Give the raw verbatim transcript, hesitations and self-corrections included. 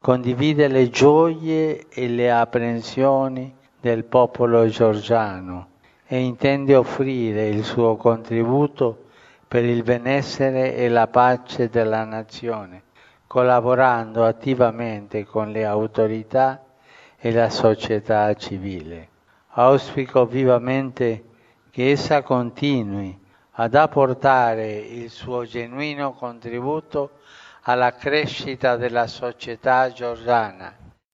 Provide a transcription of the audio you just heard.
condivide le gioie e le apprensioni del popolo georgiano e intende offrire il suo contributo per il benessere e la pace della nazione, collaborando attivamente con le autorità e la società civile. Auspico vivamente che essa continui ad apportare il suo genuino contributo alla crescita della società georgiana